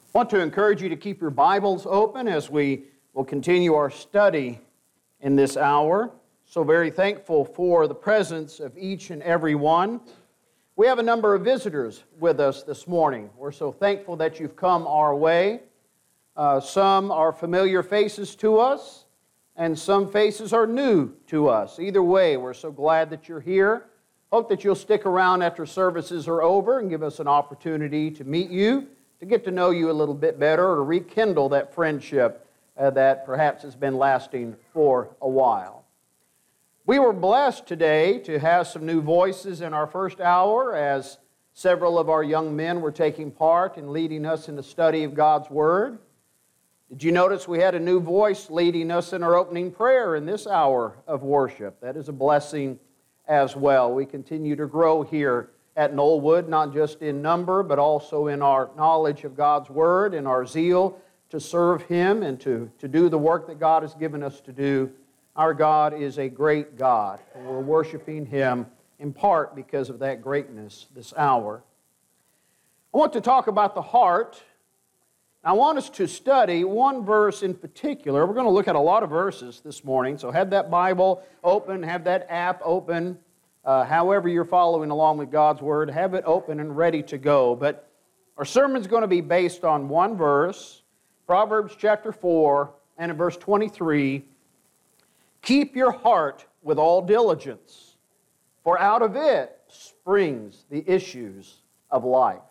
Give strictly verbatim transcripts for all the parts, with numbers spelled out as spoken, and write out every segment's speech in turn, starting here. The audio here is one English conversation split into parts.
I want to encourage you to keep your Bibles open as we will continue our study in this hour. So very thankful for the presence of each and every one. We have a number of visitors with us this morning. We're so thankful that you've come our way. Uh, some are familiar faces to us, and some faces are new to us. Either way, we're so glad that you're here. Hope that you'll stick around after services are over and give us an opportunity to meet you, to get to know you a little bit better, or to rekindle that friendship uh, that perhaps has been lasting for a while. We were blessed today to have some new voices in our first hour as several of our young men were taking part in leading us in the study of God's Word. Did you notice we had a new voice leading us in our opening prayer in this hour of worship? That is a blessing as well. We continue to grow here at Knollwood, not just in number, but also in our knowledge of God's Word and our zeal to serve Him and to, to do the work that God has given us to do. Our God is a great God, and we're worshiping Him in part because of that greatness this hour. I want to talk about the heart. I want us to study one verse in particular. We're going to look at a lot of verses this morning, so have that Bible open, have that app open. Uh, however you're following along with God's Word, have it open and ready to go. But our sermon's going to be based on one verse, Proverbs chapter four, and in verse twenty-three, keep your heart with all diligence, for out of it springs the issues of life.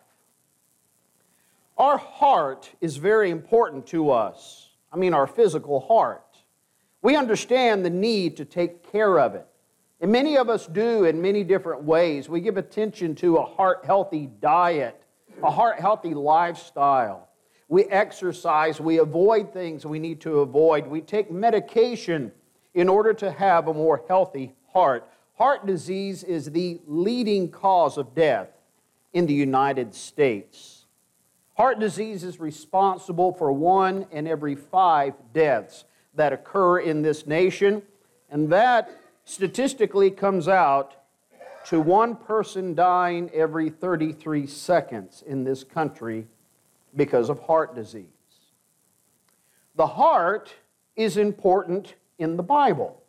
Our heart is very important to us. I mean, our physical heart. We understand the need to take care of it. And many of us do in many different ways. We give attention to a heart-healthy diet, a heart-healthy lifestyle. We exercise, we avoid things we need to avoid. We take medication in order to have a more healthy heart. Heart disease is the leading cause of death in the United States. Heart disease is responsible for one in every five deaths that occur in this nation, and that statistically comes out to one person dying every thirty-three seconds in this country because of heart disease. The heart is important in the Bible.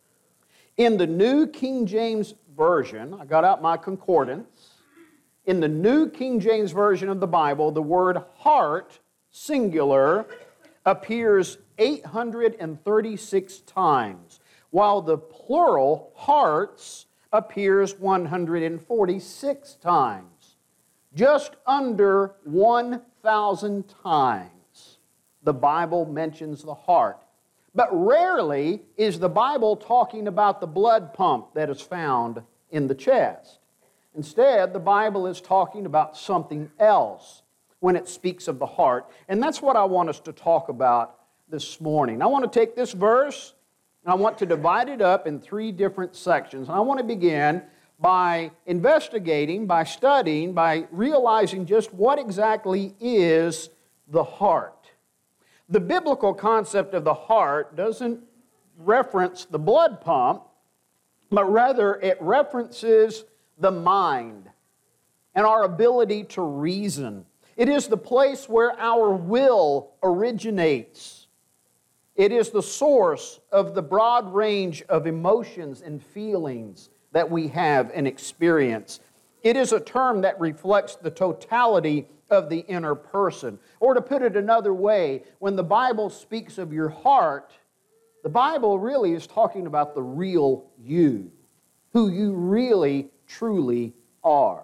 In the New King James Version, I got out my concordance. In the New King James Version of the Bible, the word heart, singular, appears eight hundred thirty-six times, while the plural, hearts, appears one hundred forty-six times. Just under one thousand times the Bible mentions the heart. But rarely is the Bible talking about the blood pump that is found in the chest. Instead, the Bible is talking about something else when it speaks of the heart. And that's what I want us to talk about this morning. I want to take this verse and I want to divide it up in three different sections. And I want to begin by investigating, by studying, by realizing just what exactly is the heart. The biblical concept of the heart doesn't reference the blood pump, but rather it references the mind and our ability to reason. It is the place where our will originates. It is the source of the broad range of emotions and feelings that we have and experience. It is a term that reflects the totality of the inner person. Or to put it another way, when the Bible speaks of your heart, the Bible really is talking about the real you, who you really, truly are.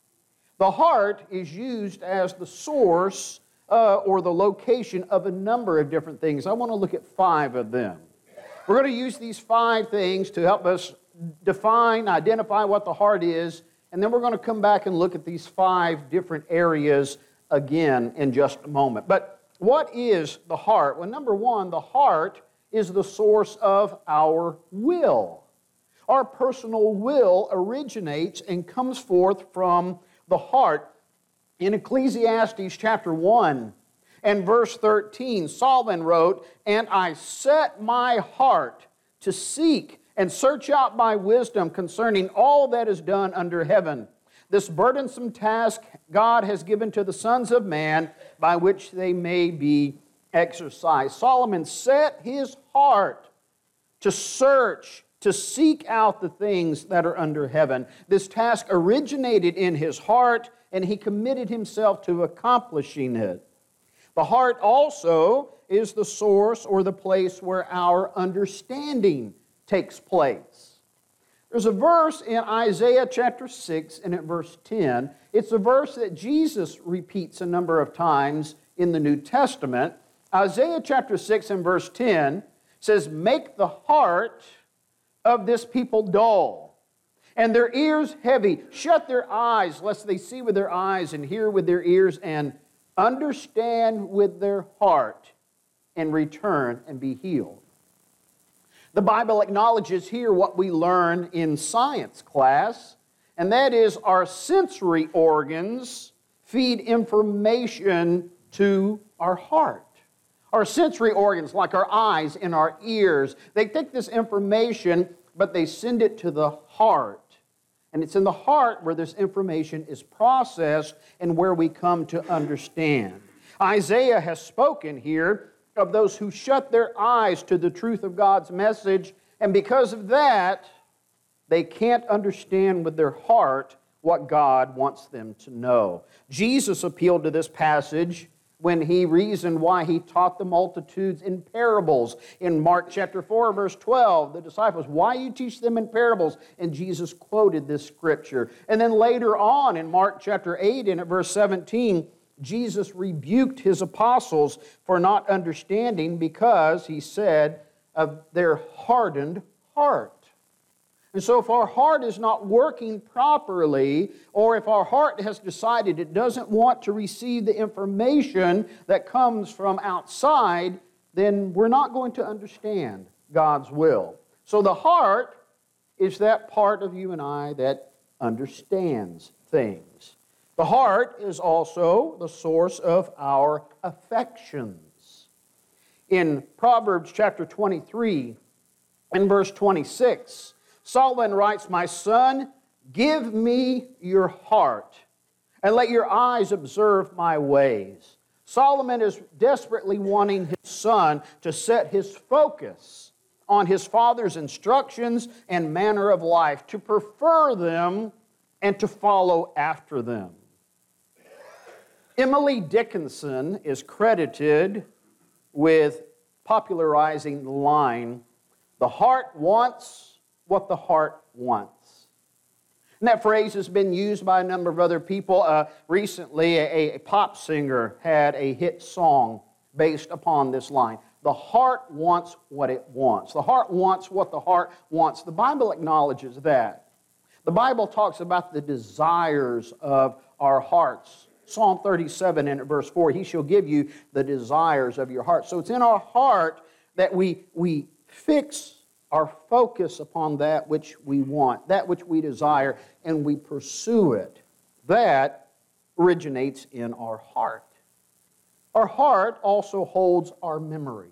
The heart is used as the source uh, or the location of a number of different things. I want to look at five of them. We're going to use these five things to help us define, identify what the heart is, and then we're going to come back and look at these five different areas again in just a moment. But what is the heart? Well, number one, the heart is the source of our will. Our personal will originates and comes forth from the heart. In Ecclesiastes chapter one and verse thirteen, Solomon wrote, "And I set my heart to seek and search out my wisdom concerning all that is done under heaven. this burdensome task God has given to the sons of man by which they may be exercised. Solomon set his heart to search, to seek out the things that are under heaven. This task originated in his heart, and he committed himself to accomplishing it. The heart also is the source or the place where our understanding takes place. There's a verse in Isaiah chapter six and at verse ten. It's a verse that Jesus repeats a number of times in the New Testament. Isaiah chapter six and verse ten says, "Make the heart of this people dull, and their ears heavy. Shut their eyes, lest they see with their eyes and hear with their ears and understand with their heart and return and be healed." The Bible acknowledges here what we learn in science class, and that is our sensory organs feed information to our heart. Our sensory organs, like our eyes and our ears, they take this information, but they send it to the heart. And it's in the heart where this information is processed and where we come to understand. Isaiah has spoken here of those who shut their eyes to the truth of God's message, and because of that, they can't understand with their heart what God wants them to know. Jesus appealed to this passage when he reasoned why he taught the multitudes in parables. In Mark chapter four, verse twelve, the disciples, "Why you teach them in parables?" And Jesus quoted this scripture. And then later on in Mark chapter eight and at verse seventeen, Jesus rebuked his apostles for not understanding because, he said, of their hardened heart. And so if our heart is not working properly, or if our heart has decided it doesn't want to receive the information that comes from outside, then we're not going to understand God's will. So the heart is that part of you and I that understands things. The heart is also the source of our affections. In Proverbs chapter twenty-three and verse twenty-six, Solomon writes, "My son, give me your heart, and let your eyes observe my ways." Solomon is desperately wanting his son to set his focus on his father's instructions and manner of life, to prefer them and to follow after them. Emily Dickinson is credited with popularizing the line, "The heart wants what the heart wants." And that phrase has been used by a number of other people. Uh, recently, a, a pop singer had a hit song based upon this line. The heart wants what it wants. The heart wants what the heart wants. The Bible acknowledges that. The Bible talks about the desires of our hearts. Psalm thirty-seven and verse four, "He shall give you the desires of your heart." So it's in our heart that we, we fix our focus upon that which we want, that which we desire, and we pursue it. That originates in our heart. Our heart also holds our memories.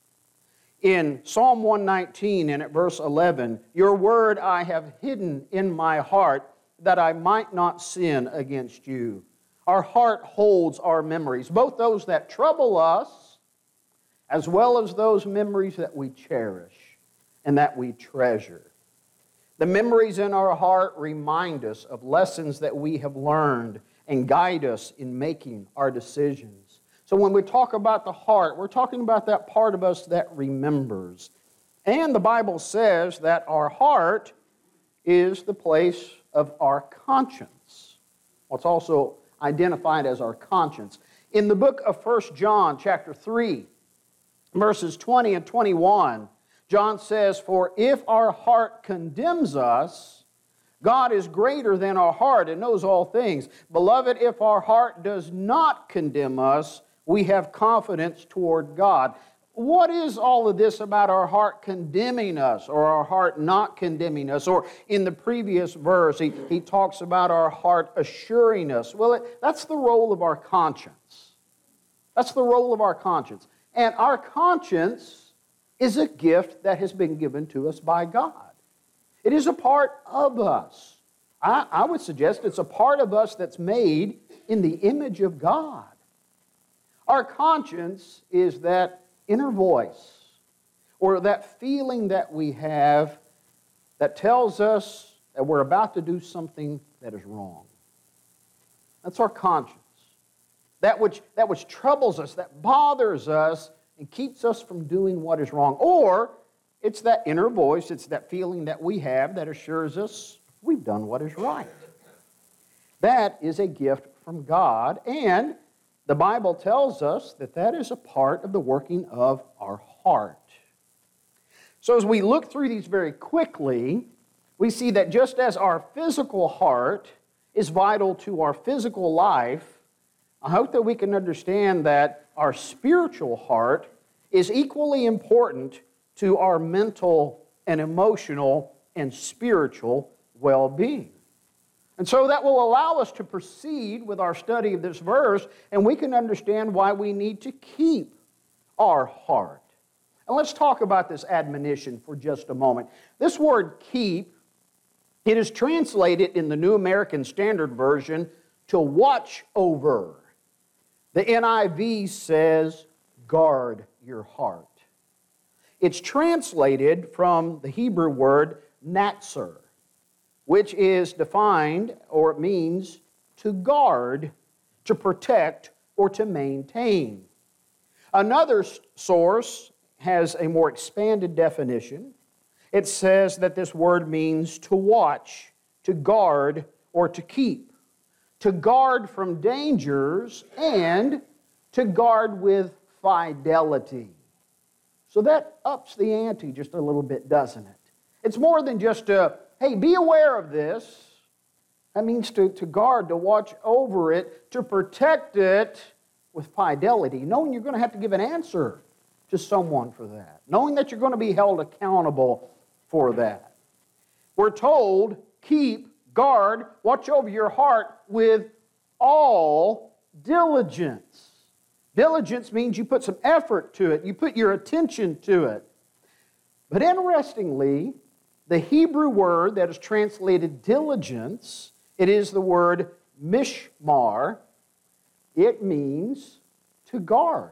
In Psalm one nineteen and at verse eleven, "Your word I have hidden in my heart, that I might not sin against you." Our heart holds our memories, both those that trouble us, as well as those memories that we cherish and that we treasure. The memories in our heart remind us of lessons that we have learned and guide us in making our decisions. So when we talk about the heart, we're talking about that part of us that remembers. And the Bible says that our heart is the place of our conscience. Well, it's also identified as our conscience. In the book of First John chapter three, verses twenty and twenty-one, John says, "For if our heart condemns us, God is greater than our heart and knows all things. Beloved, if our heart does not condemn us, we have confidence toward God." What is all of this about our heart condemning us or our heart not condemning us? Or in the previous verse, he, he talks about our heart assuring us. Well, it, that's the role of our conscience. That's the role of our conscience. And our conscience is a gift that has been given to us by God. It is a part of us. I, I would suggest it's a part of us that's made in the image of God. Our conscience is that inner voice, or that feeling that we have that tells us that we're about to do something that is wrong. That's our conscience. That which, that which troubles us, that bothers us, and keeps us from doing what is wrong. Or it's that inner voice, it's that feeling that we have that assures us we've done what is right. That is a gift from God, and the Bible tells us that that is a part of the working of our heart. So as we look through these very quickly, we see that just as our physical heart is vital to our physical life, I hope that we can understand that our spiritual heart is equally important to our mental and emotional and spiritual well-being. And so that will allow us to proceed with our study of this verse, and we can understand why we need to keep our heart. And let's talk about this admonition for just a moment. This word keep, it is translated in the New American Standard Version to watch over. The N I V says, guard your heart. It's translated from the Hebrew word natzer, which is defined, or it means to guard, to protect, or to maintain. Another source has a more expanded definition. It says that this word means to watch, to guard, or to keep. To guard from dangers, and to guard with fidelity. So that ups the ante just a little bit, doesn't it? It's more than just a, hey, be aware of this. That means to, to guard, to watch over it, to protect it with fidelity, knowing you're going to have to give an answer to someone for that, knowing that you're going to be held accountable for that. We're told, keep, guard, watch over your heart with all diligence. Diligence means you put some effort to it, you put your attention to it. But interestingly, the Hebrew word that is translated diligence, it is the word mishmar. It means to guard.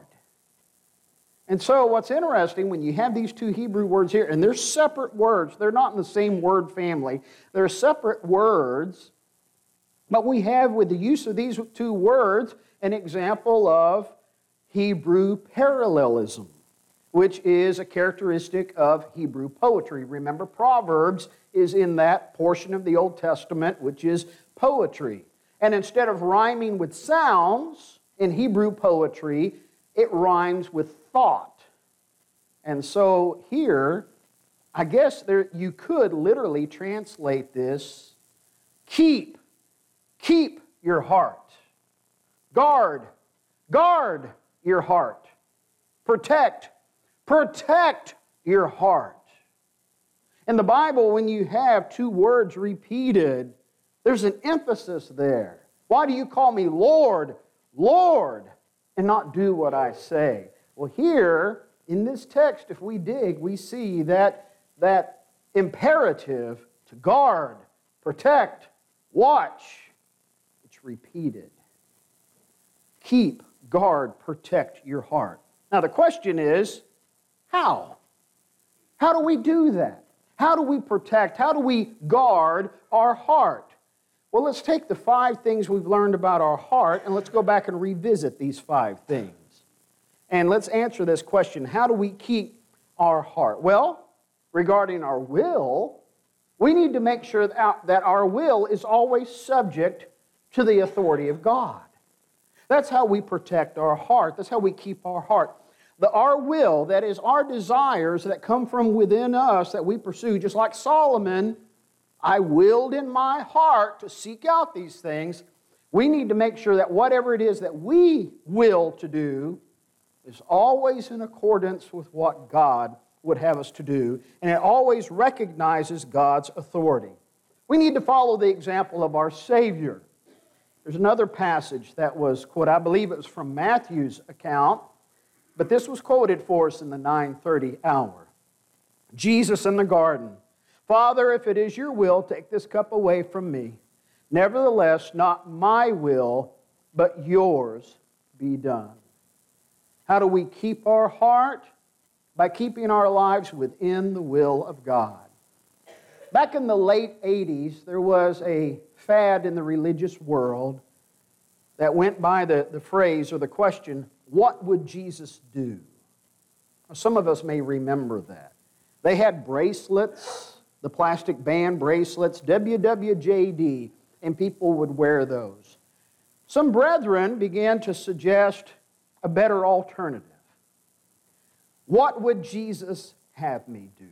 And so what's interesting, when you have these two Hebrew words here, and they're separate words, they're not in the same word family, they're separate words, but we have, with the use of these two words, an example of Hebrew parallelism, which is a characteristic of Hebrew poetry. Remember, Proverbs is in that portion of the Old Testament, which is poetry. And instead of rhyming with sounds in Hebrew poetry, it rhymes with thought. And so here, I guess there you could literally translate this, keep, keep your heart. Guard, guard your heart. Protect, protect your heart. In the Bible, when you have two words repeated, there's an emphasis there. Why do you call me Lord, Lord, and not do what I say? Well, here, in this text, if we dig, we see that, that imperative to guard, protect, watch, it's repeated. Keep, guard, protect your heart. Now, the question is, how? How do we do that? How do we protect, how do we guard our heart? Well, let's take the five things we've learned about our heart and let's go back and revisit these five things. And let's answer this question, how do we keep our heart? Well, regarding our will, we need to make sure that our will is always subject to the authority of God. That's how we protect our heart. That's how we keep our heart. The, our will, that is our desires that come from within us that we pursue, just like Solomon, I willed in my heart to seek out these things. We need to make sure that whatever it is that we will to do is always in accordance with what God would have us to do, and it always recognizes God's authority. We need to follow the example of our Savior. There's another passage that was quoted, I believe it was from Matthew's account, but this was quoted for us in the nine thirty hour. Jesus in the garden, Father, if it is your will, take this cup away from me. Nevertheless, not my will, but yours be done. How do we keep our heart? By keeping our lives within the will of God. Back in the late eighties, there was a fad in the religious world that went by the, the phrase or the question, what would Jesus do? Some of us may remember that. They had bracelets, the plastic band bracelets, W W J D, and people would wear those. Some brethren began to suggest a better alternative. What would Jesus have me do?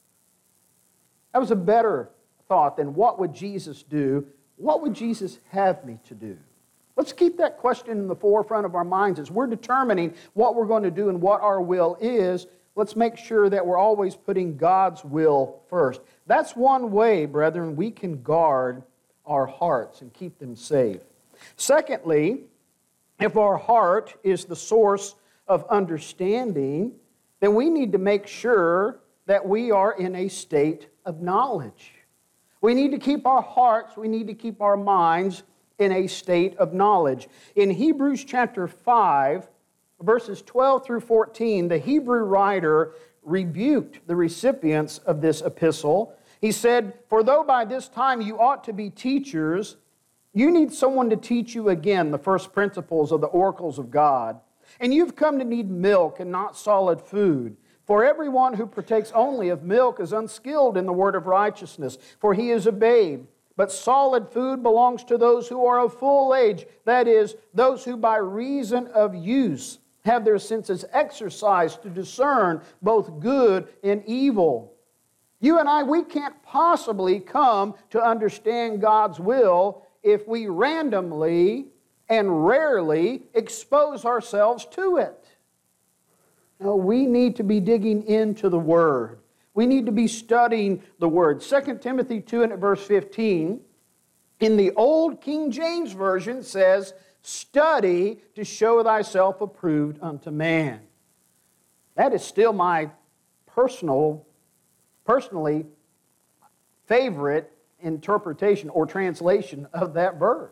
That was a better thought than what would Jesus do? What would Jesus have me to do? Let's keep that question in the forefront of our minds as we're determining what we're going to do and what our will is. Let's make sure that we're always putting God's will first. That's one way, brethren, we can guard our hearts and keep them safe. Secondly, if our heart is the source of understanding, then we need to make sure that we are in a state of knowledge. We need to keep our hearts, we need to keep our minds in a state of knowledge. In Hebrews chapter five, verses twelve through fourteen, the Hebrew writer rebuked the recipients of this epistle. He said, "For though by this time you ought to be teachers, you need someone to teach you again the first principles of the oracles of God. And you've come to need milk and not solid food. For everyone who partakes only of milk is unskilled in the word of righteousness, for he is a babe. But solid food belongs to those who are of full age, that is, those who by reason of use have their senses exercised to discern both good and evil." You and I, we can't possibly come to understand God's will if we randomly and rarely expose ourselves to it. No, we need to be digging into the Word. We need to be studying the Word. Second Timothy two and verse fifteen, in the old King James Version says, "Study to show thyself approved unto man." That is still my personal, personally favorite interpretation or translation of that verse.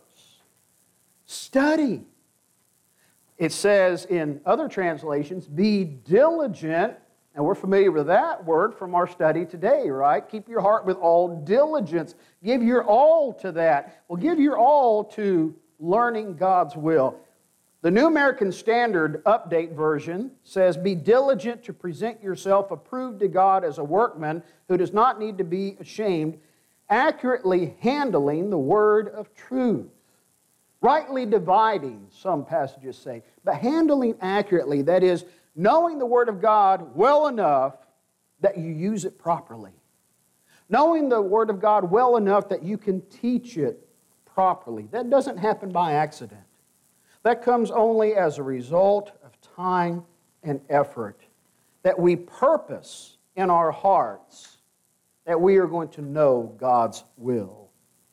Study. It says in other translations, be diligent. And we're familiar with that word from our study today, right? Keep your heart with all diligence. Give your all to that. Well, give your all to learning God's will. The New American Standard Update version says, be diligent to present yourself approved to God as a workman who does not need to be ashamed, accurately handling the word of truth. Rightly dividing, some passages say, but handling accurately, that is, knowing the Word of God well enough that you use it properly. Knowing the Word of God well enough that you can teach it properly. That doesn't happen by accident. That comes only as a result of time and effort. That we purpose in our hearts that we are going to know God's will.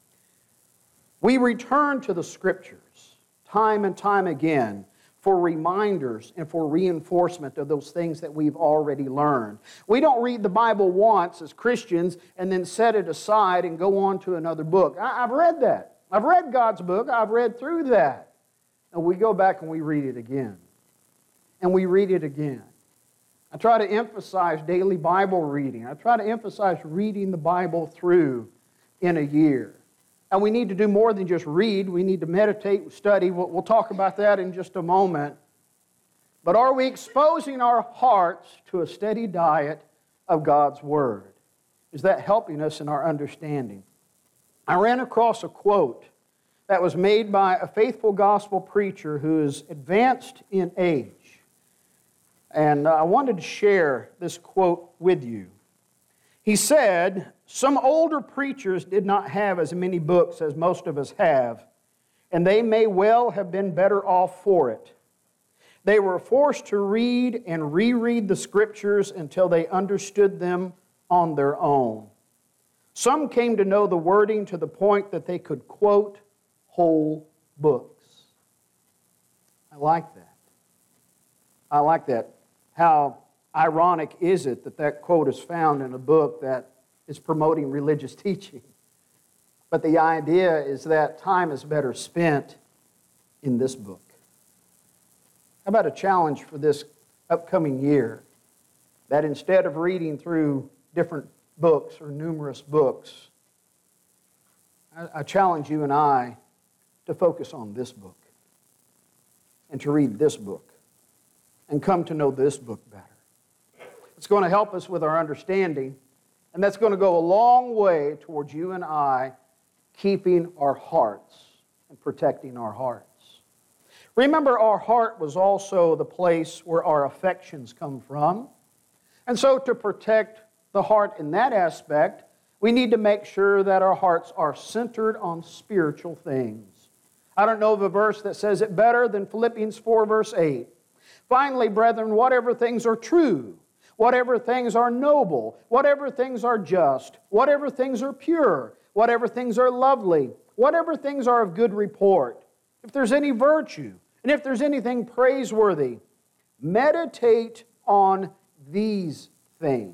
We return to the Scriptures time and time again for reminders and for reinforcement of those things that we've already learned. We don't read the Bible once as Christians and then set it aside and go on to another book. I, I've read that. I've read God's book. I've read through that. And we go back and we read it again. And we read it again. I try to emphasize daily Bible reading. I try to emphasize reading the Bible through in a year. And we need to do more than just read. We need to meditate, study. We'll, we'll talk about that in just a moment. But are we exposing our hearts to a steady diet of God's Word? Is that helping us in our understanding? I ran across a quote that was made by a faithful gospel preacher who is advanced in age. And I wanted to share this quote with you. He said, "Some older preachers did not have as many books as most of us have, and they may well have been better off for it. They were forced to read and reread the Scriptures until they understood them on their own. Some came to know the wording to the point that they could quote whole books." I like that. I like that. How ironic is it that that quote is found in a book that is promoting religious teaching? But the idea is that time is better spent in this book. How about a challenge for this upcoming year? That instead of reading through different books or numerous books, I, I challenge you and I to focus on this book and to read this book and come to know this book better. It's going to help us with our understanding, and that's going to go a long way towards you and I keeping our hearts and protecting our hearts. Remember, our heart was also the place where our affections come from. And so to protect the heart in that aspect, we need to make sure that our hearts are centered on spiritual things. I don't know of a verse that says it better than Philippians four, verse eight. Finally, brethren, whatever things are true, whatever things are noble, whatever things are just, whatever things are pure, whatever things are lovely, whatever things are of good report, if there's any virtue, and if there's anything praiseworthy, meditate on these things.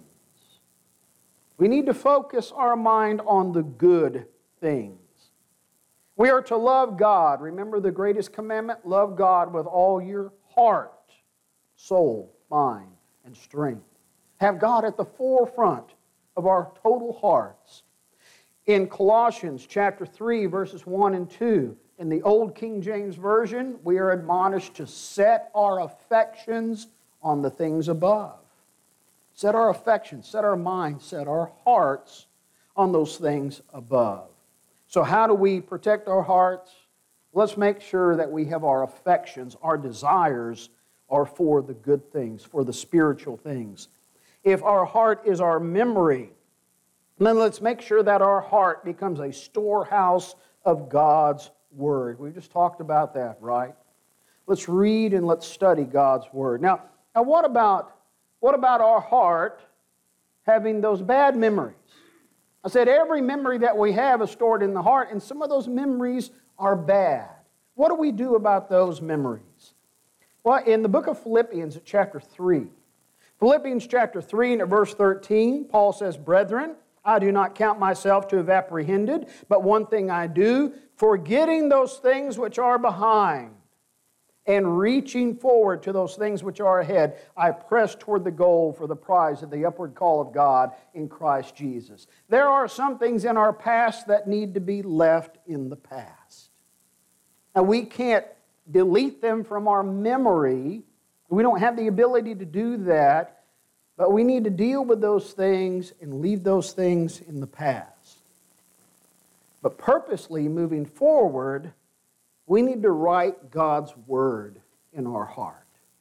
We need to focus our mind on the good things. We are to love God. Remember the greatest commandment? Love God with all your heart, soul, mind, and strength. Have God at the forefront of our total hearts. In Colossians chapter three, verses one and two, in the Old King James Version, we are admonished to set our affections on the things above. Set our affections, set our minds, set our hearts on those things above. So how do we protect our hearts? Let's make sure that we have our affections, our desires are for the good things, for the spiritual things. If our heart is our memory, then let's make sure that our heart becomes a storehouse of God's Word. We just talked about that, right? Let's read and let's study God's Word. Now, now what about what about our heart having those bad memories? I said every memory that we have is stored in the heart, and some of those memories are bad. What do we do about those memories? Well, in the book of Philippians, at chapter three, Philippians chapter three and at verse thirteen, Paul says, "Brethren, I do not count myself to have apprehended, but one thing I do, forgetting those things which are behind, and reaching forward to those things which are ahead, I press toward the goal for the prize of the upward call of God in Christ Jesus." There are some things in our past that need to be left in the past. Now, we can't delete them from our memory. We don't have the ability to do that, but we need to deal with those things and leave those things in the past. But purposely moving forward, we need to write God's Word in our heart.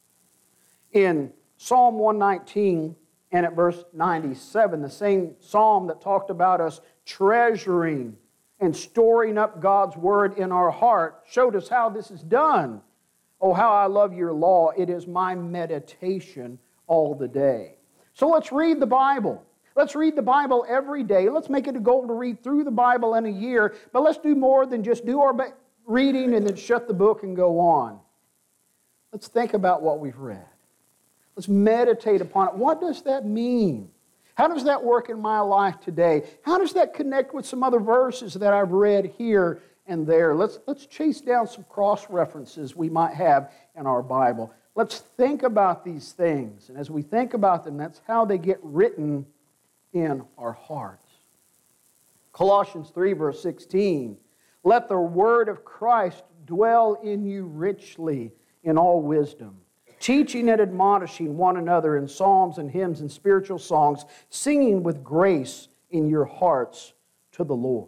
In Psalm one nineteen and at verse ninety-seven, the same psalm that talked about us treasuring and storing up God's Word in our heart showed us how this is done. "Oh, how I love your law. It is my meditation all the day." So let's read the Bible. Let's read the Bible every day. Let's make it a goal to read through the Bible in a year, but let's do more than just do our reading and then shut the book and go on. Let's think about what we've read. Let's meditate upon it. What does that mean? How does that work in my life today? How does that connect with some other verses that I've read here and there? Let's, let's chase down some cross-references we might have in our Bible. Let's think about these things. And as we think about them, that's how they get written in our hearts. Colossians three, verse sixteen, "Let the word of Christ dwell in you richly in all wisdom, teaching and admonishing one another in psalms and hymns and spiritual songs, singing with grace in your hearts to the Lord."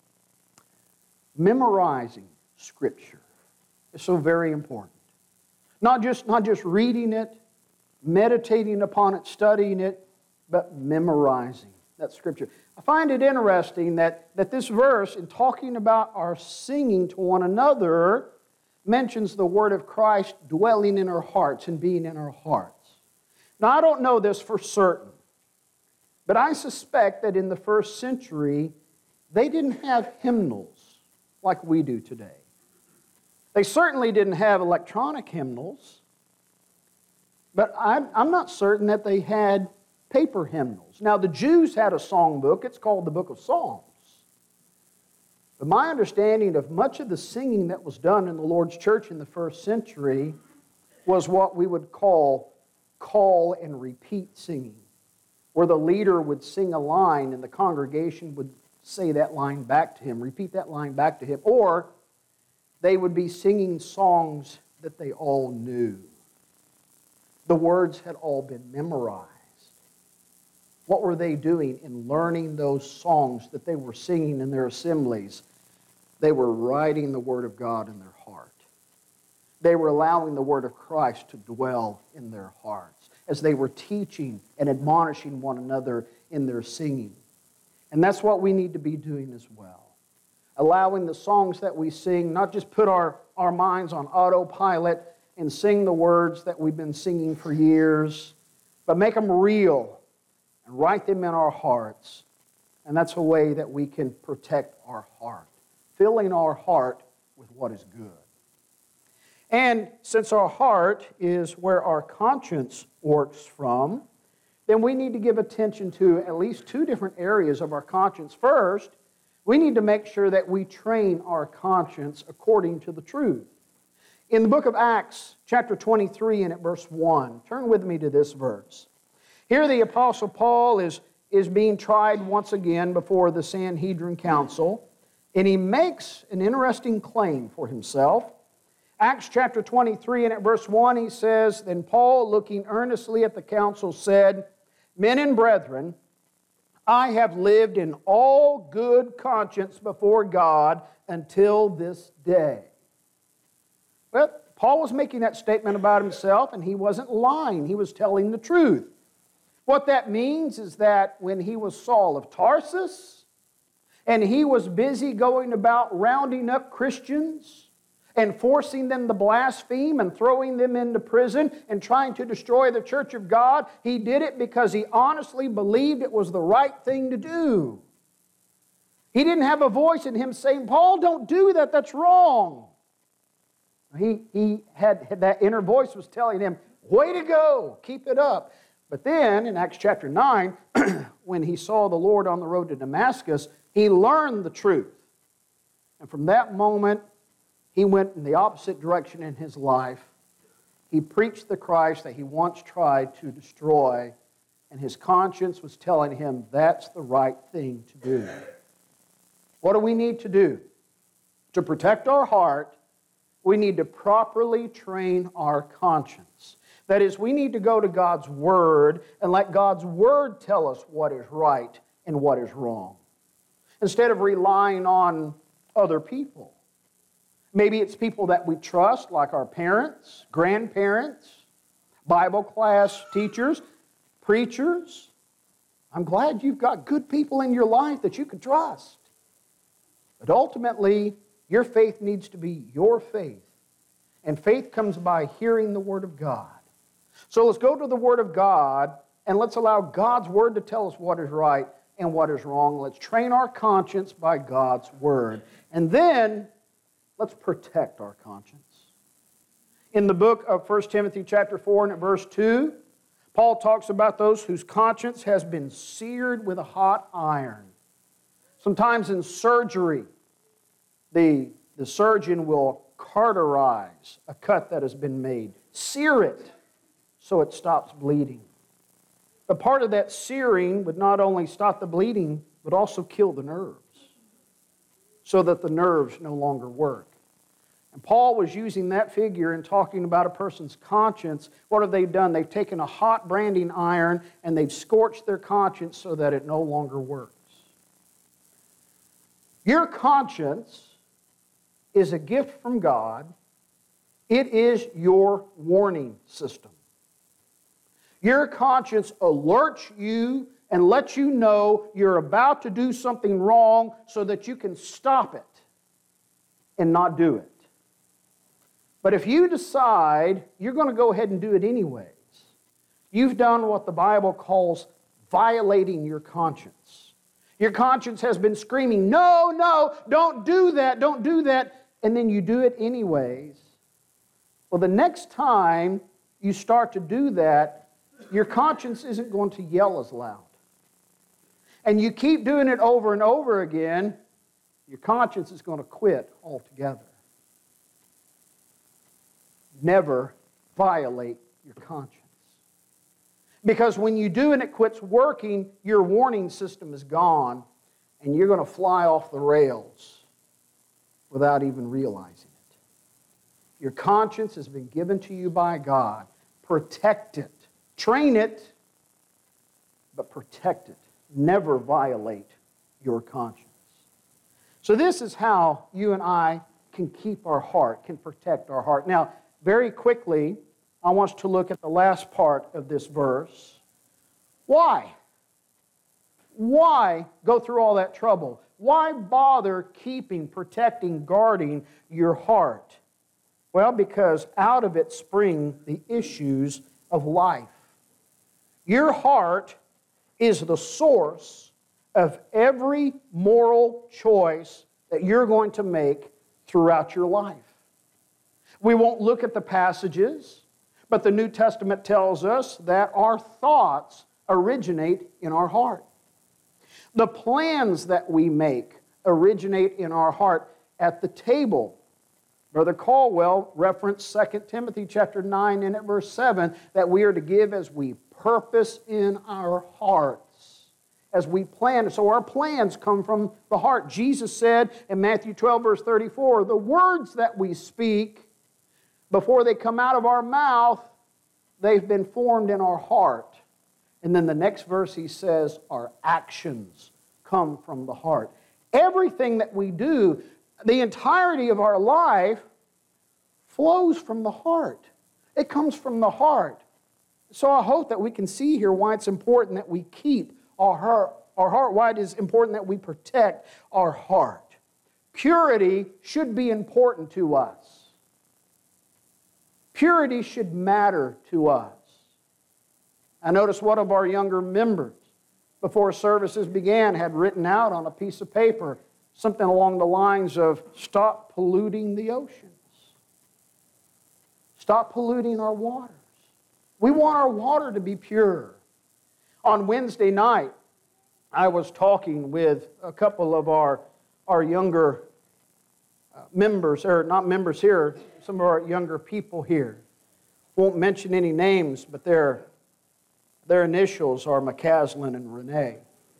Memorizing Scripture is so very important. Not just, not just reading it, meditating upon it, studying it, but memorizing that Scripture. I find it interesting that, that this verse, in talking about our singing to one another, mentions the word of Christ dwelling in our hearts and being in our hearts. Now, I don't know this for certain, but I suspect that in the first century, they didn't have hymnals like we do today. They certainly didn't have electronic hymnals, but I'm, I'm not certain that they had paper hymnals. Now, the Jews had a songbook. It's called the Book of Psalms. But my understanding of much of the singing that was done in the Lord's church in the first century was what we would call call and repeat singing, where the leader would sing a line and the congregation would say that line back to him, repeat that line back to him, or they would be singing songs that they all knew. The words had all been memorized. What were they doing in learning those songs that they were singing in their assemblies? They were writing the Word of God in their heart. They were allowing the Word of Christ to dwell in their hearts as they were teaching and admonishing one another in their singing. And that's what we need to be doing as well. Allowing the songs that we sing, not just put our, our minds on autopilot and sing the words that we've been singing for years, but make them real and write them in our hearts. And that's a way that we can protect our heart, filling our heart with what is good. And since our heart is where our conscience works from, then we need to give attention to at least two different areas of our conscience. First, we need to make sure that we train our conscience according to the truth. In the book of Acts, chapter twenty-three and at verse one, turn with me to this verse. Here the Apostle Paul is, is being tried once again before the Sanhedrin Council, and he makes an interesting claim for himself. Acts chapter twenty-three and at verse one, he says, "Then Paul, looking earnestly at the council, said, 'Men and brethren, I have lived in all good conscience before God until this day.'" Well, Paul was making that statement about himself, and he wasn't lying. He was telling the truth. What that means is that when he was Saul of Tarsus, and he was busy going about rounding up Christians and forcing them to blaspheme and throwing them into prison and trying to destroy the church of God, he did it because he honestly believed it was the right thing to do. He didn't have a voice in him saying, "Paul, don't do that, that's wrong." He, he had, had that inner voice was telling him, "Way to go, keep it up." But then in Acts chapter nine, when he saw the Lord on the road to Damascus, he learned the truth. And from that moment, he went in the opposite direction in his life. He preached the Christ that he once tried to destroy, and his conscience was telling him that's the right thing to do. What do we need to do? To protect our heart, we need to properly train our conscience. That is, we need to go to God's Word and let God's Word tell us what is right and what is wrong, instead of relying on other people. Maybe it's people that we trust, like our parents, grandparents, Bible class teachers, preachers. I'm glad you've got good people in your life that you can trust. But ultimately, your faith needs to be your faith. And faith comes by hearing the Word of God. So let's go to the Word of God and let's allow God's Word to tell us what is right and what is wrong. Let's train our conscience by God's Word. And then let's protect our conscience. In the book of First Timothy chapter four and at verse two, Paul talks about those whose conscience has been seared with a hot iron. Sometimes in surgery, the, the surgeon will cauterize a cut that has been made, sear it so it stops bleeding. But part of that searing would not only stop the bleeding, but also kill the nerves, so that the nerves no longer work. And Paul was using that figure in talking about a person's conscience. What have they done? They've taken a hot branding iron and they've scorched their conscience so that it no longer works. Your conscience is a gift from God. It is your warning system. Your conscience alerts you and lets you know you're about to do something wrong so that you can stop it and not do it. But if you decide you're going to go ahead and do it anyways, you've done what the Bible calls violating your conscience. Your conscience has been screaming, "No, no, don't do that, don't do that," and then you do it anyways. Well, the next time you start to do that, your conscience isn't going to yell as loud. And you keep doing it over and over again, your conscience is going to quit altogether. Never violate your conscience. Because when you do and it quits working, your warning system is gone, and you're going to fly off the rails without even realizing it. Your conscience has been given to you by God. Protect it. Train it, but protect it. Never violate your conscience. So this is how you and I can keep our heart, can protect our heart. Now, very quickly, I want us to look at the last part of this verse. Why? Why go through all that trouble? Why bother keeping, protecting, guarding your heart? Well, because out of it spring the issues of life. Your heart is the source of every moral choice that you're going to make throughout your life. We won't look at the passages, but the New Testament tells us that our thoughts originate in our heart. The plans that we make originate in our heart. At the table, Brother Caldwell referenced Second Timothy chapter nine and at verse seven that we are to give as we purpose in our hearts, as we plan. So our plans come from the heart. Jesus said in Matthew twelve verse thirty-four, the words that we speak, before they come out of our mouth, they've been formed in our heart. And then the next verse he says, our actions come from the heart. Everything that we do, the entirety of our life, flows from the heart. It comes from the heart. So I hope that we can see here why it's important that we keep our heart, our heart, why it is important that we protect our heart. Purity should be important to us. Purity should matter to us. I noticed one of our younger members, before services began, had written out on a piece of paper something along the lines of, stop polluting the oceans. Stop polluting our waters. We want our water to be pure. On Wednesday night, I was talking with a couple of our, our younger uh, members, or not members here, some of our younger people here. Won't mention any names, but their, their initials are McCaslin and Renee.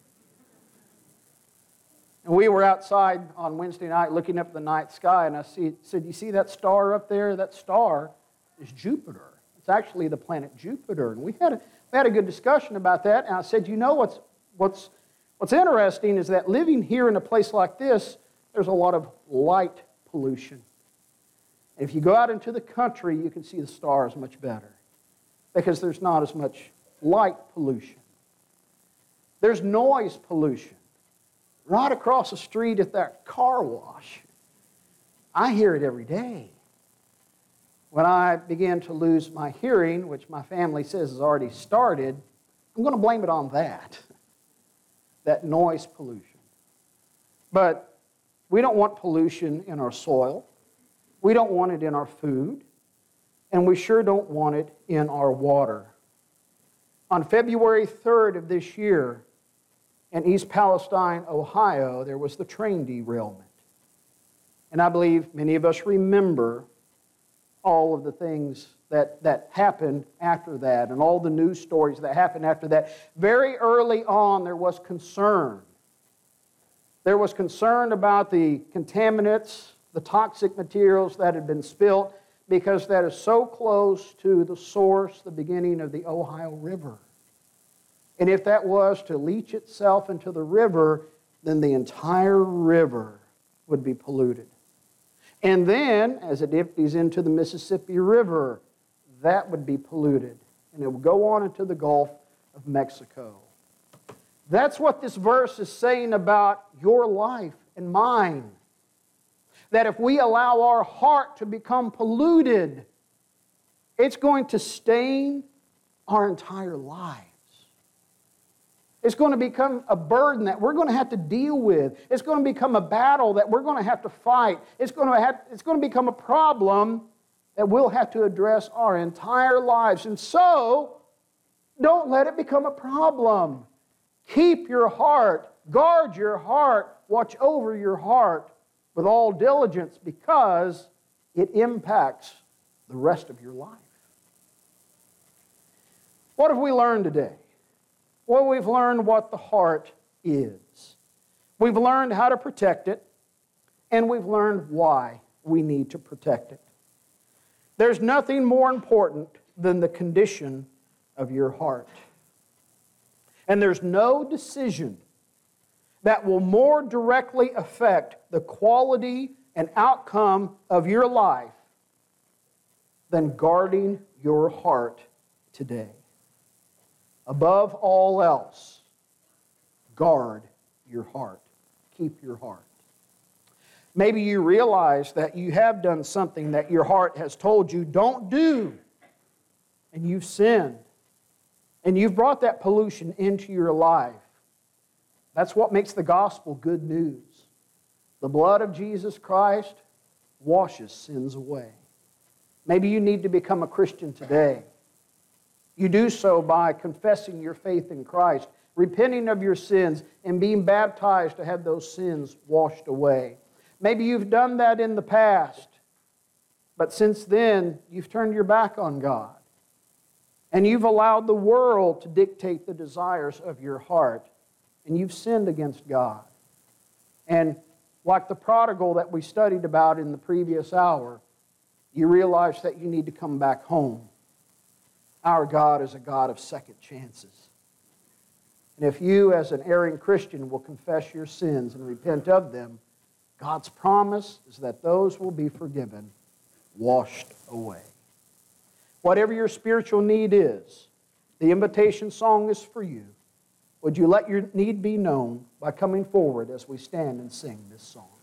And we were outside on Wednesday night looking up at the night sky, and I see, said, you see that star up there? That star is Jupiter. It's actually the planet Jupiter. And we had a, we had a good discussion about that, and I said, you know what's, what's, what's interesting is that living here in a place like this, there's a lot of light pollution. If you go out into the country, you can see the stars much better because there's not as much light pollution. There's noise pollution. Right across the street at that car wash, I hear it every day. When I began to lose my hearing, which my family says has already started, I'm going to blame it on that, that noise pollution. But we don't want pollution in our soil. We don't want it in our food, and we sure don't want it in our water. On February third of this year, in East Palestine, Ohio, there was the train derailment. And I believe many of us remember all of the things that, that happened after that and all the news stories that happened after that. Very early on, there was concern. There was concern about the contaminants, the toxic materials that had been spilt, because that is so close to the source, the beginning of the Ohio River. And if that was to leach itself into the river, then the entire river would be polluted. And then, as it empties into the Mississippi River, that would be polluted. And it would go on into the Gulf of Mexico. That's what this verse is saying about your life and mine. That if we allow our heart to become polluted, it's going to stain our entire lives. It's going to become a burden that we're going to have to deal with. It's going to become a battle that we're going to have to fight. It's going to have, it's going to become a problem that we'll have to address our entire lives. And so, don't let it become a problem. Keep your heart, guard your heart, watch over your heart with all diligence because it impacts the rest of your life. What have we learned today? Well, we've learned what the heart is. We've learned how to protect it, and we've learned why we need to protect it. There's nothing more important than the condition of your heart. And there's no decision that will more directly affect the quality and outcome of your life than guarding your heart today. Above all else, guard your heart. Keep your heart. Maybe you realize that you have done something that your heart has told you don't do, and you've sinned, and you've brought that pollution into your life. That's what makes the gospel good news. The blood of Jesus Christ washes sins away. Maybe you need to become a Christian today. You do so by confessing your faith in Christ, repenting of your sins, and being baptized to have those sins washed away. Maybe you've done that in the past, but since then, you've turned your back on God. And you've allowed the world to dictate the desires of your heart. And you've sinned against God. And like the prodigal that we studied about in the previous hour, you realize that you need to come back home. Our God is a God of second chances. And if you, as an erring Christian, will confess your sins and repent of them, God's promise is that those will be forgiven, washed away. Whatever your spiritual need is, the invitation song is for you. Would you let your need be known by coming forward as we stand and sing this song?